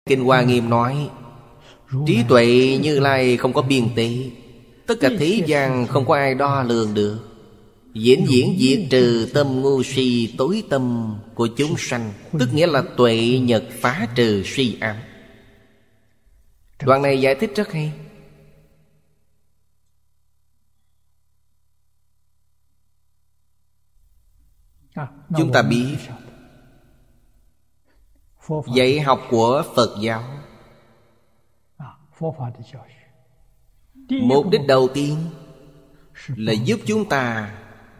Kinh Hoa Nghiêm nói trí tuệ Như Lai không có biên tế, tất cả thế gian không có ai đo lường được. Vĩnh viễn diệt trừ tâm ngu si tối tâm của chúng sanh, tức nghĩa là tuệ nhật phá trừ suy ám. Đoạn này giải thích rất hay. Chúng ta biết dạy học của Phật giáo, mục đích đầu tiên là giúp chúng ta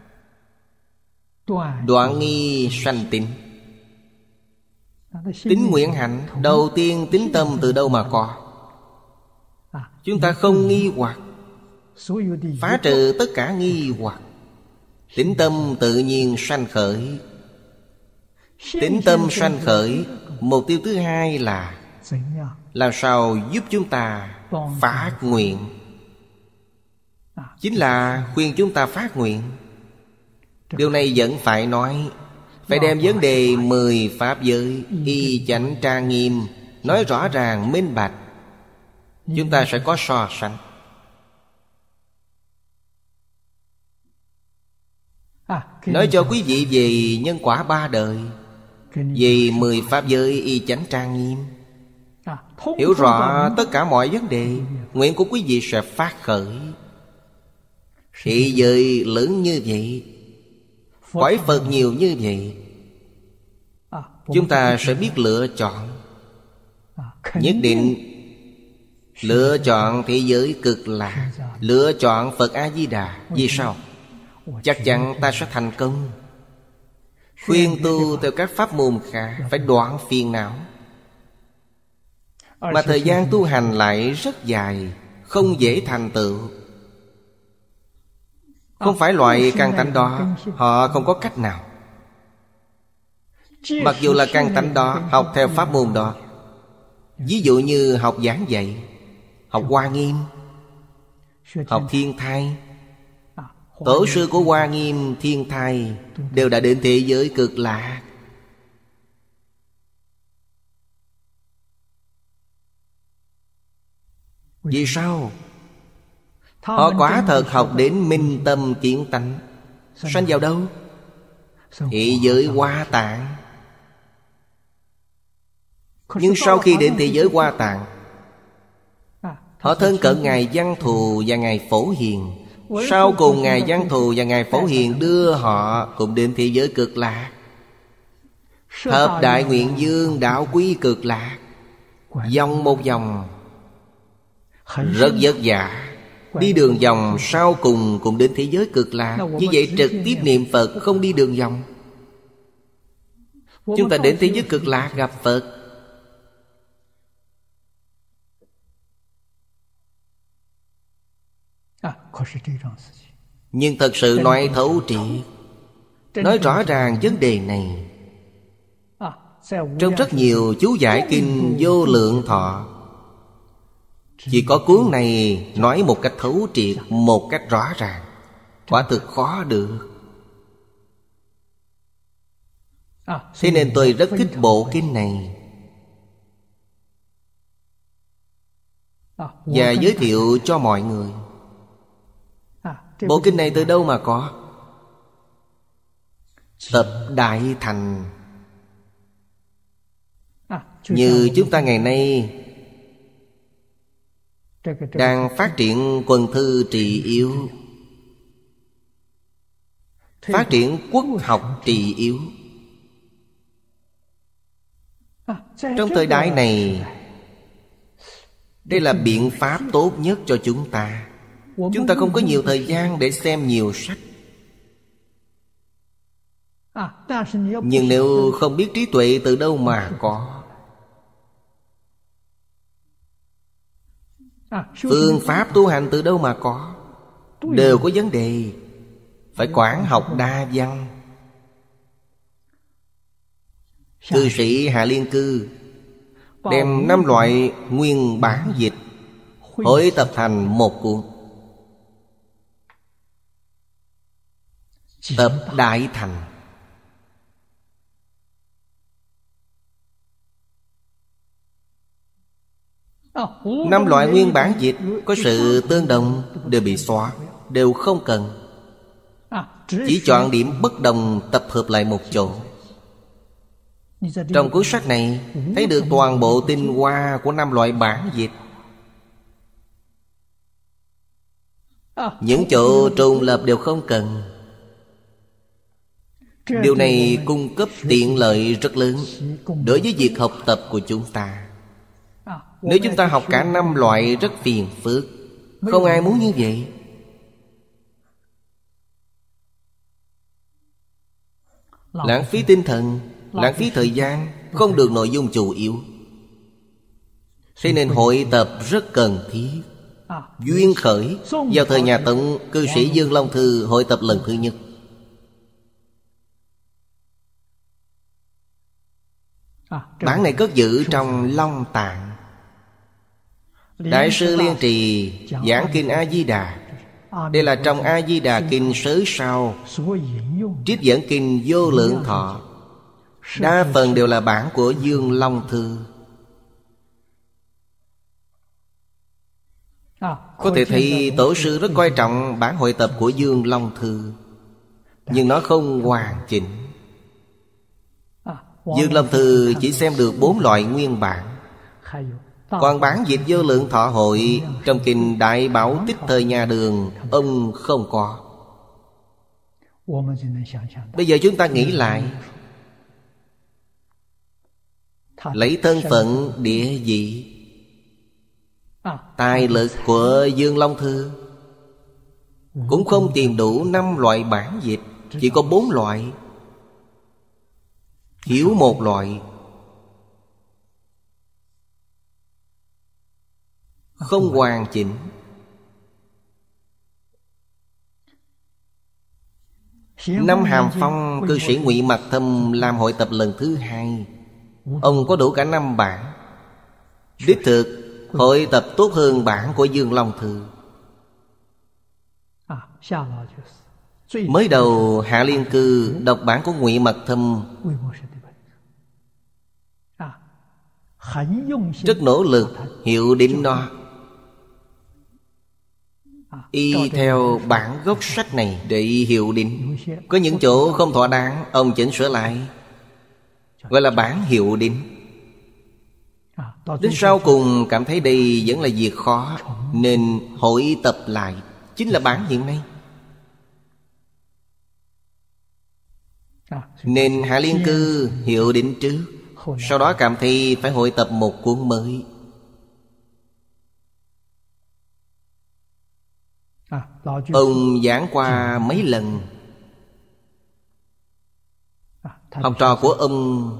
đoạn nghi sanh tín. Tín nguyện hạnh đầu tiên, tín tâm từ đâu mà có? Chúng ta không nghi hoặc, phá trừ tất cả nghi hoặc, tín tâm tự nhiên sanh khởi. Tín tâm sanh khởi, mục tiêu thứ hai là làm sao giúp chúng ta phát nguyện. Chính là khuyên chúng ta phát nguyện. Điều này vẫn phải nói, phải đem vấn đề 10 pháp giới y chánh trang nghiêm, nói rõ ràng minh bạch. Chúng ta sẽ có so sánh. Nói cho quý vị về nhân quả 3 đời, về 10 pháp giới y chánh trang nghiêm, hiểu rõ tất cả mọi vấn đề, nguyện của quý vị sẽ phát khởi. Thế giới lớn như vậy, cõi Phật nhiều như vậy, chúng ta sẽ biết lựa chọn. Nhất định lựa chọn thế giới cực lạc, lựa chọn Phật A-di-đà. Vì sao? Chắc chắn ta sẽ thành công. Khuyên tu theo các pháp môn khác phải đoạn phiền não, mà thời gian tu hành lại rất dài, không dễ thành tựu. Không phải loại căn tánh đó, họ không có cách nào. Mặc dù là căn tánh đó, học theo pháp môn đó. Ví dụ như học giảng dạy, học Hoa Nghiêm, học Thiên Thai. Tổ sư của Hoa Nghiêm, Thiên Thai đều đã đến thế giới cực lạc. Vì sao? Họ quả thật học đến minh tâm kiến tánh. Sanh vào đâu? Thế giới Hoa Tạng. Nhưng sau khi đến thế giới Hoa Tạng, họ thân cận Ngài Văn Thù và Ngài Phổ Hiền. Sau cùng Ngài Văn Thù và Ngài Phổ Hiền đưa họ cùng đến thế giới cực lạc. Thập đại nguyện dương đạo quý cực lạc. Vòng một vòng rất vất vả, đi đường vòng sau cùng cũng đến thế giới cực lạc. Như vậy trực tiếp niệm Phật, không đi đường vòng. Chúng ta đến thế giới cực lạc gặp Phật. Nhưng thật sự nói thấu triệt, nói rõ ràng vấn đề này. Trong rất nhiều chú giải kinh Vô Lượng Thọ, chỉ có cuốn này nói một cách thấu triệt, một cách rõ ràng. Quả thực khó được. Thế nên tôi rất thích bộ kinh này, và giới thiệu cho mọi người. Bộ kinh này từ đâu mà có? Tập Đại Thành. Như chúng ta ngày nay đang phát triển quần thư trì yếu, phát triển quốc học trì yếu. Trong thời đại này, đây là biện pháp tốt nhất cho chúng ta. Chúng ta không có nhiều thời gian để xem nhiều sách. Nhưng nếu không biết trí tuệ từ đâu mà có, phương pháp tu hành từ đâu mà có, đều có vấn đề. Phải quản học đa văn. Cư sĩ Hạ Liên Cư đem 5 loại nguyên bản dịch hội tập thành một cuốn Tập Đại Thành. 5 loại nguyên bản dịch có sự tương đồng đều bị xóa, đều không cần. Chỉ chọn điểm bất đồng tập hợp lại một chỗ. Trong cuốn sách này thấy được toàn bộ tinh hoa của 5 loại bản dịch. Những chỗ trùng lập đều không cần. Điều này cung cấp tiện lợi rất lớn đối với việc học tập của chúng ta. Nếu chúng ta học cả 5 loại rất phiền phức, không ai muốn như vậy. Lãng phí tinh thần, lãng phí thời gian, không được nội dung chủ yếu. Thế nên hội tập rất cần thiết. Duyên khởi vào thời nhà Tống, cư sĩ Dương Long Thư hội tập lần thứ nhất. Bản này cất giữ trong Long Tạng. Đại sư Liên Trì giảng kinh A Di Đà. Đây là trong A Di Đà kinh sớ sau trích dẫn kinh Vô Lượng Thọ. Đa phần đều là bản của Dương Long Thư. Có thể thấy tổ sư rất coi trọng bản hội tập của Dương Long Thư, nhưng nó không hoàn chỉnh. Dương Long Thư chỉ xem được 4 loại nguyên bản. Còn bản dịch Vô Lượng Thọ hội trong kinh Đại Bảo Tích thời nhà Đường, ông không có. Bây giờ chúng ta nghĩ lại, lấy thân phận địa vị, tài lực của Dương Long Thư, cũng không tìm đủ 5 loại bản dịch, chỉ có 4 loại, thiếu một loại. Không hoàn chỉnh. Năm Hàm Phong, cư sĩ Ngụy Mặc Thâm làm hội tập lần thứ 2. Ông có đủ cả 5 bản. Đích thực hội tập tốt hơn bản của Dương Long Thư. Mới đầu Hạ Liên Cư đọc bản của Ngụy Mặc Thâm rất nỗ lực hiệu định nó, y theo bản gốc sách này để hiệu định. Có những chỗ không thỏa đáng, ông chỉnh sửa lại, gọi là bản hiệu định. Đến sau cùng cảm thấy đây vẫn là việc khó, nên hội tập lại, chính là bản hiện nay. Nên Hạ Liên Cư hiệu định trước, sau đó cảm thấy phải hội tập một cuốn mới. Ông giảng qua mấy lần. Học trò của ông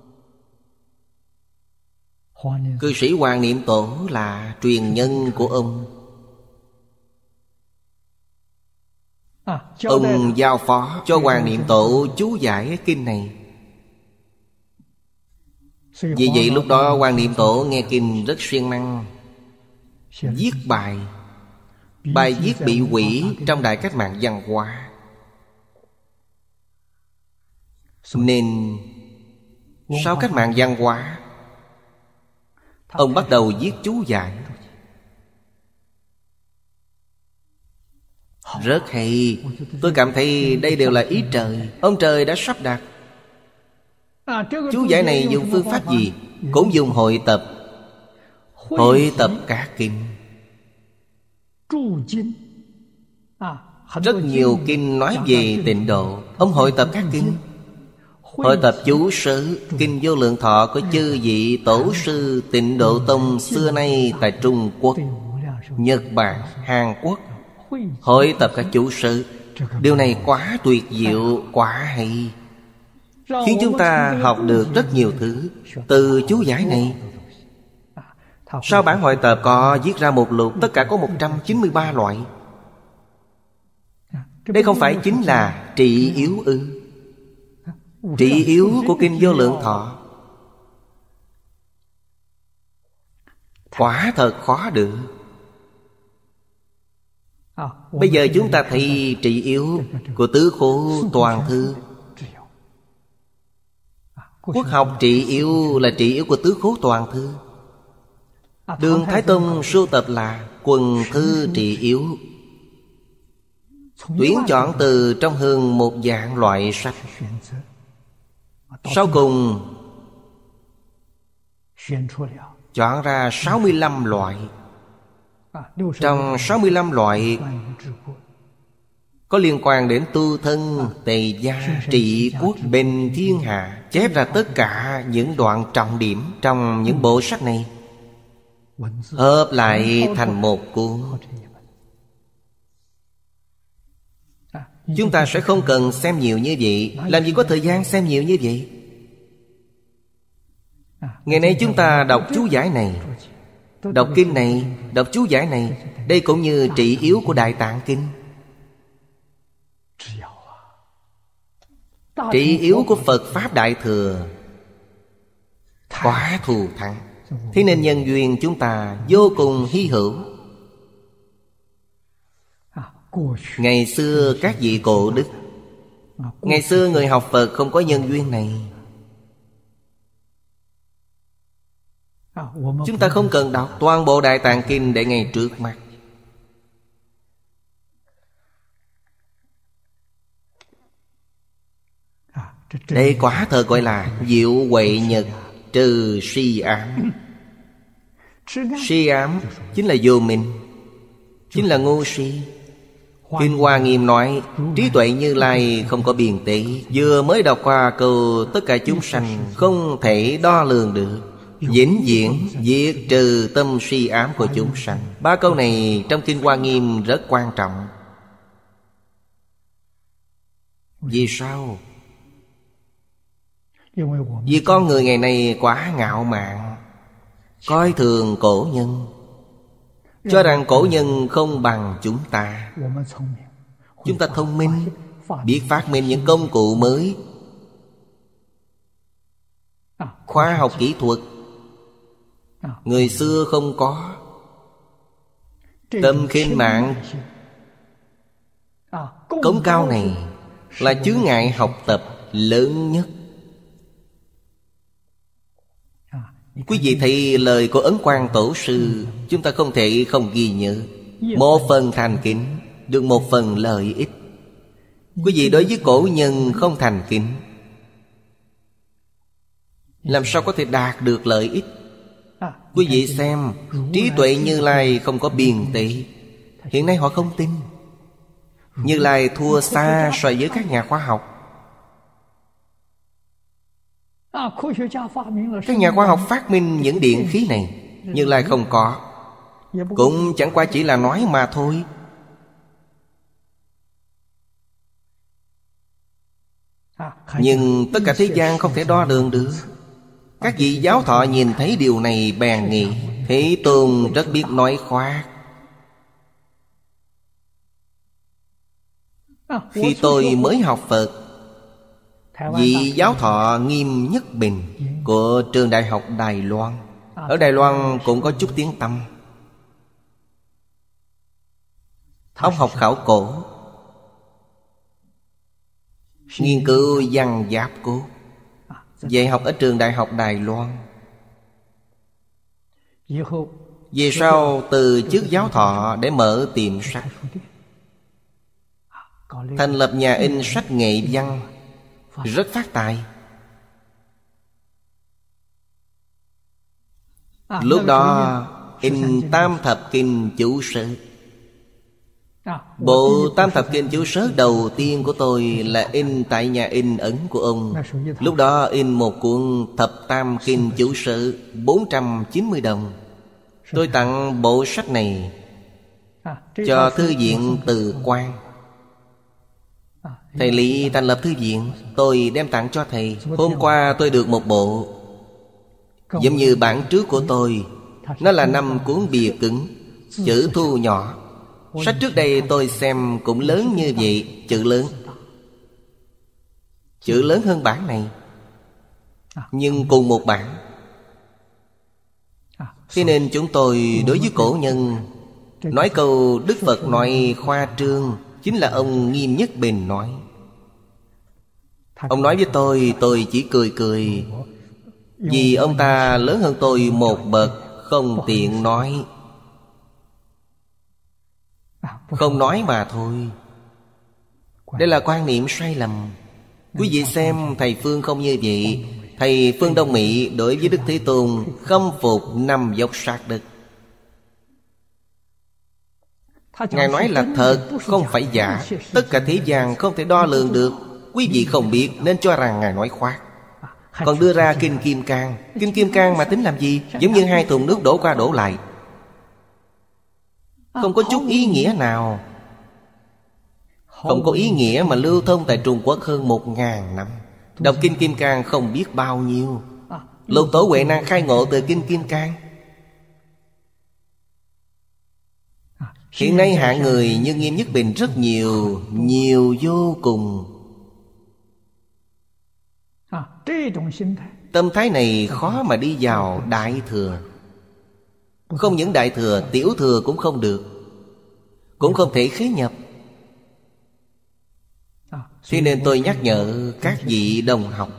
cư sĩ Hoàng Niệm Tổ là truyền nhân của ông. Ông giao phó cho Hoàng Niệm Tổ chú giải cái kinh này. Vì vậy lúc đó Hoàng Niệm Tổ nghe kinh rất siêng năng, viết bài. Bài viết bị hủy trong Đại Cách Mạng Văn Hóa. Nên sau Cách Mạng Văn Hóa, ông bắt đầu viết chú giải. Rất hay. Tôi cảm thấy đây đều là ý trời. Ông trời đã sắp đặt. Chú giải này dùng phương pháp gì? Cũng dùng hội tập. Hội tập các kinh. Rất nhiều kinh nói về tịnh độ. Ông hội tập các kinh. Hội tập chú sớ. Kinh Vô Lượng Thọ có chư vị tổ sư Tịnh Độ Tông xưa nay tại Trung Quốc, Nhật Bản, Hàn Quốc. Hội tập các chú sớ. Điều này quá tuyệt diệu, quá hay, khiến chúng ta học được rất nhiều thứ từ chú giải này. Sau bản hội tập có viết ra một lục, tất cả có 193 loại. Đây không phải chính là trị yếu ư? Trị yếu của kinh Vô Lượng Thọ quả thật khó được. Bây giờ chúng ta thấy trị yếu của Tứ Khố Toàn Thư. Quốc học trị yếu là trị yếu của Tứ Khố Toàn Thư. Đường Thái Tông sưu tập là Quần thư trị yếu, tuyển chọn từ trong hơn 1.000 loại sách. Sau cùng chọn ra 65 loại. Trong 65 loại có liên quan đến tu thân, tề gia, trị quốc, bình thiên hạ, chép ra tất cả những đoạn trọng điểm trong những bộ sách này, hợp lại thành một cuốn. Chúng ta sẽ không cần xem nhiều như vậy. Làm gì có thời gian xem nhiều như vậy. Ngày nay chúng ta đọc chú giải này, đọc kinh này, đọc chú giải này. Đây cũng như trị yếu của Đại Tạng Kinh, trị yếu của Phật Pháp Đại Thừa, quá thù thắng. Thế nên nhân duyên chúng ta vô cùng hy hữu. Ngày xưa các vị cổ đức, ngày xưa người học Phật không có nhân duyên này. Chúng ta không cần đọc toàn bộ Đại Tạng Kinh để ngay trước mắt. Đây quả thật gọi là diệu huệ nhật trừ si ám. Si ám chính là vô minh, chính là ngu si. Kinh Hoa Nghiêm nói trí tuệ Như Lai không có biên tế. Vừa mới đọc qua câu tất cả chúng sanh không thể đo lường được, vĩnh viễn diệt trừ tâm si ám của chúng sanh. 3 câu này trong Kinh Hoa Nghiêm rất quan trọng. Vì sao? Vì con người ngày nay quá ngạo mạn, coi thường cổ nhân, cho rằng cổ nhân không bằng chúng ta. Chúng ta thông minh, biết phát minh những công cụ mới, khoa học kỹ thuật người xưa không có. Tâm khinh mạng, cống cao này là chướng ngại học tập lớn nhất. Quý vị thấy lời của Ấn Quang Tổ sư, chúng ta không thể không ghi nhớ. Một phần thành kính, được một phần lợi ích. Quý vị đối với cổ nhân không thành kính, làm sao có thể đạt được lợi ích? Quý vị xem, trí tuệ Như Lai không có biên tế. Hiện nay họ không tin. Như Lai thua xa so với các nhà khoa học. Các nhà khoa học phát minh những điện khí này, Như Lai không có. Cũng chẳng qua chỉ là nói mà thôi. Nhưng tất cả thế gian không thể đo lường được. Các vị giáo thọ nhìn thấy điều này bèn nghĩ Thế Tôn rất biết nói khoác. Khi tôi mới học Phật, vị giáo thọ Nghiêm Nhất Bình của trường Đại học Đài Loan, ở Đài Loan cũng có chút tiếng tăm. Ông học khảo cổ, nghiên cứu văn giáp cốt, dạy học ở trường Đại học Đài Loan. Về sau từ chức giáo thọ để mở tiệm sách, thành lập nhà in sách nghệ văn, rất phát tài. Lúc đó in Tam Thập Kinh Chú Sớ. Bộ Tam Thập Kinh Chú Sớ đầu tiên của tôi là in tại nhà in Ấn của ông. Lúc đó in một cuốn Thập Tam Kinh Chú Sớ 490 đồng. Tôi tặng bộ sách này cho Thư viện Từ Quan. Thầy Lý thành lập thư viện, tôi đem tặng cho thầy. Hôm qua tôi được một bộ, giống như bản trước của tôi. Nó là 5 cuốn bìa cứng, chữ thu nhỏ. Sách trước đây tôi xem cũng lớn như vậy, chữ lớn. Chữ lớn hơn bản này, nhưng cùng một bản. Thế nên chúng tôi đối với cổ nhân nói câu Đức Phật nói khoa trương, chính là ông Nghiêm Nhất Bình nói. Ông nói với tôi chỉ cười cười, vì ông ta lớn hơn tôi một bậc, không tiện nói. Không nói mà thôi. Đây là quan niệm sai lầm. Quý vị xem thầy Phương không như vậy. Thầy Phương Đông Mỹ đối với Đức Thế Tôn khâm phục 5 dốc sát đất. Ngài nói là thật, không phải giả. Tất cả thế gian không thể đo lường được. Quý vị không biết nên cho rằng Ngài nói khoác. Còn đưa ra Kinh Kim Cang. Kinh Kim Cang mà tính làm gì? Giống như 2 thùng nước đổ qua đổ lại, không có chút ý nghĩa nào. Không có ý nghĩa mà lưu thông tại Trung Quốc hơn 1000 năm. Đọc Kinh Kim Cang không biết bao nhiêu. Lục Tổ Huệ Năng khai ngộ từ Kinh Kim Cang. Hiện nay hạng người như Nghiêm Nhất Bình rất nhiều, nhiều vô cùng. Tâm thái này khó mà đi vào Đại Thừa. Không những Đại Thừa, Tiểu Thừa cũng không được, cũng không thể khế nhập. Thế nên tôi nhắc nhở các vị đồng học.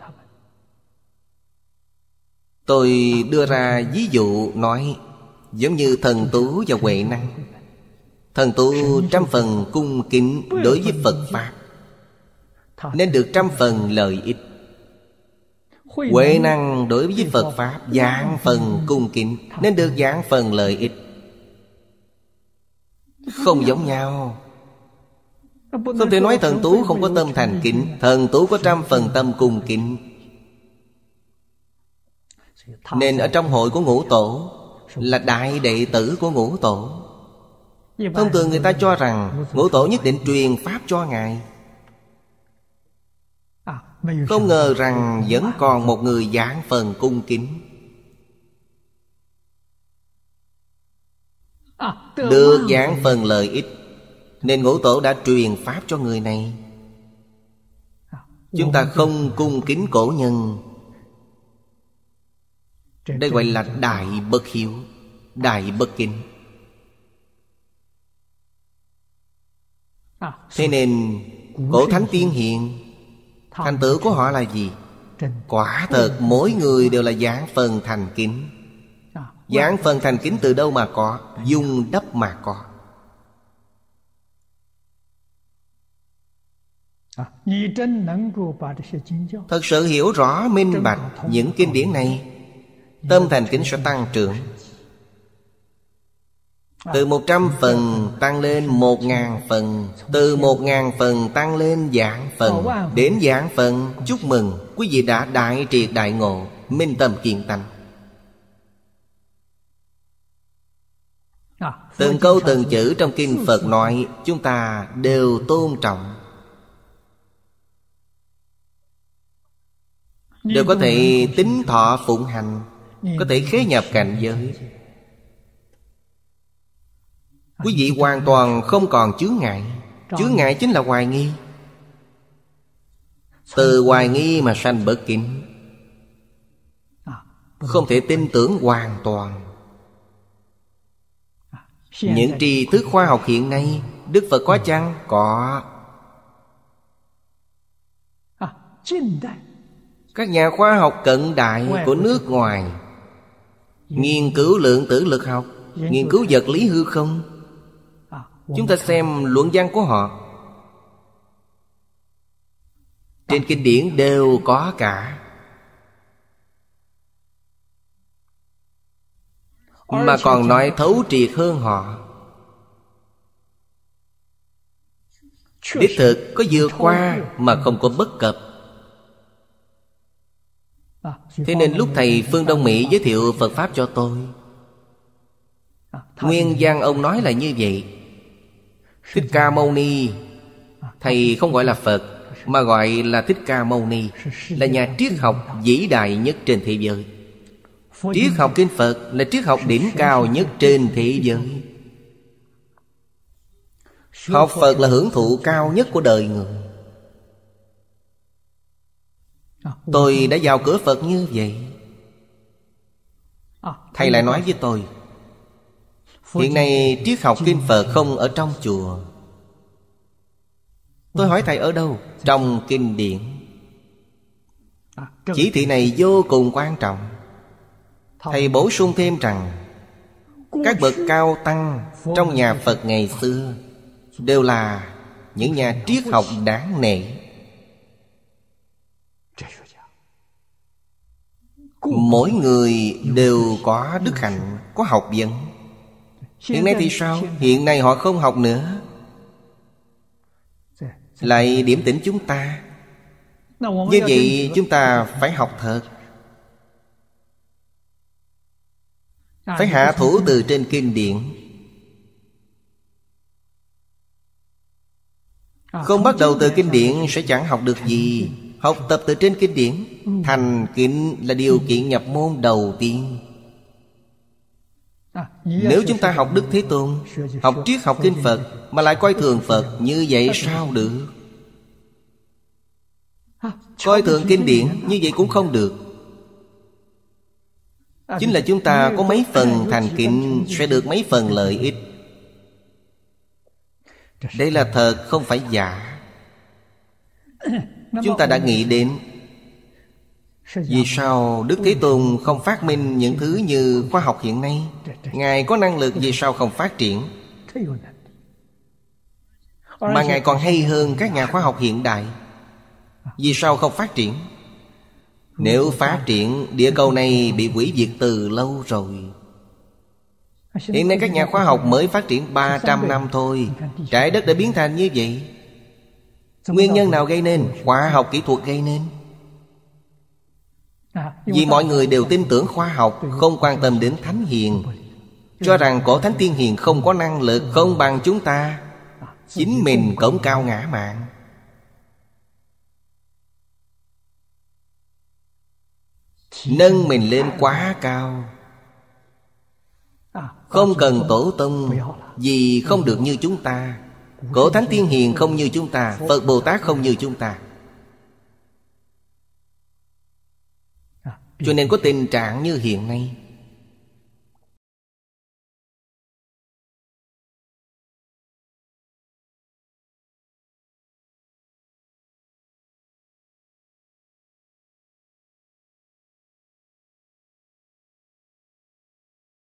Tôi đưa ra ví dụ nói, giống như Thần Tú và Huệ Năng. Thần Tú 100% cung kính đối với Phật Pháp, nên được 100% lợi ích. Huệ Năng đối với Phật Pháp vạn phần cung kính, nên được vạn phần lợi ích. Không giống nhau. Không thể nói Thần Tú không có tâm thành kính. Thần Tú có 100% tâm cung kính. Nên ở trong hội của Ngũ Tổ là đại đệ tử của Ngũ Tổ. Thông thường người ta cho rằng Ngũ Tổ nhất định truyền Pháp cho Ngài. Không ngờ rằng vẫn còn một người vạn phần cung kính, được vạn phần lợi ích, nên Ngũ Tổ đã truyền Pháp cho người này. Chúng ta không cung kính cổ nhân, đây gọi là đại bất hiếu, đại bất kính. Thế nên cổ thánh tiên hiền, thành tựu của họ là gì? Quả thật mỗi người đều là vạn phần thành kính. Vạn phần thành kính từ đâu mà có? Dung đắp mà có. Thật sự hiểu rõ minh bạch những kinh điển này, tâm thành kính sẽ tăng trưởng. Từ 100% tăng lên 1000%, từ 1000% tăng lên vạn phần, đến vạn phần. Chúc mừng quý vị đã đại triệt đại ngộ, minh tâm kiến tánh. Từng câu từng chữ trong kinh Phật nói, chúng ta đều tôn trọng, đều có thể tín thọ phụng hành, có thể khế nhập cảnh giới. Quý vị hoàn toàn không còn chướng ngại. Chướng ngại chính là hoài nghi. Từ hoài nghi mà sanh bất kính, không thể tin tưởng hoàn toàn. Những tri thức khoa học hiện nay, Đức Phật có chăng? Có. Các nhà khoa học cận đại của nước ngoài nghiên cứu lượng tử lực học, nghiên cứu vật lý hư không. Chúng ta xem luận văn của họ, trên kinh điển đều có cả. Mà còn nói thấu triệt hơn họ. Đích thực có vượt qua mà không có bất cập. Thế nên lúc thầy Phương Đông Mỹ giới thiệu Phật Pháp cho tôi, nguyên văn ông nói là như vậy. Thích Ca Mâu Ni, thầy không gọi là Phật mà gọi là Thích Ca Mâu Ni, là nhà triết học vĩ đại nhất trên thế giới. Triết học kinh Phật là triết học đỉnh cao nhất trên thế giới. Học Phật là hưởng thụ cao nhất của đời người. Tôi đã vào cửa Phật như vậy. Thầy lại nói với tôi, hiện nay triết học kinh Phật không ở trong chùa. Tôi hỏi thầy ở đâu? Trong kinh điển. Chỉ thị này vô cùng quan trọng. Thầy bổ sung thêm rằng các bậc cao tăng trong nhà Phật ngày xưa đều là những nhà triết học đáng nể. Mỗi người đều có đức hạnh, có học vấn. Hiện nay thì sao? Hiện nay họ không học nữa, lại điểm tỉnh chúng ta. Như vậy chúng ta phải học thật, phải hạ thủ từ trên kinh điển. Không bắt đầu từ kinh điển sẽ chẳng học được gì. Học tập từ trên kinh điển. Thành kính là điều kiện nhập môn đầu tiên. Nếu chúng ta học Đức Thế Tôn, học triết học kinh Phật mà lại coi thường Phật, như vậy sao được? Coi thường kinh điển, như vậy cũng không được. Chính là chúng ta có mấy phần thành kính sẽ được mấy phần lợi ích. Đây là thật, không phải giả. Chúng ta đã nghĩ đến vì sao Đức Thế Tôn không phát minh những thứ như khoa học hiện nay? Ngài có năng lực, vì sao không phát triển? Mà Ngài còn hay hơn các nhà khoa học hiện đại, vì sao không phát triển? Nếu phát triển, địa cầu này bị hủy diệt từ lâu rồi. Hiện nay các nhà khoa học mới phát triển 300 năm thôi, trái đất đã biến thành như vậy. Nguyên nhân nào gây nên? Khoa học kỹ thuật gây nên. Vì mọi người đều tin tưởng khoa học, không quan tâm đến thánh hiền, cho rằng cổ thánh tiên hiền không có năng lực, không bằng chúng ta. Chính mình cổng cao ngã mạn. Nâng mình lên quá cao. Không cần tổ tông, vì không được như chúng ta. Cổ thánh tiên hiền không như chúng ta, Phật Bồ Tát không như chúng ta. Cho nên có tình trạng như hiện nay.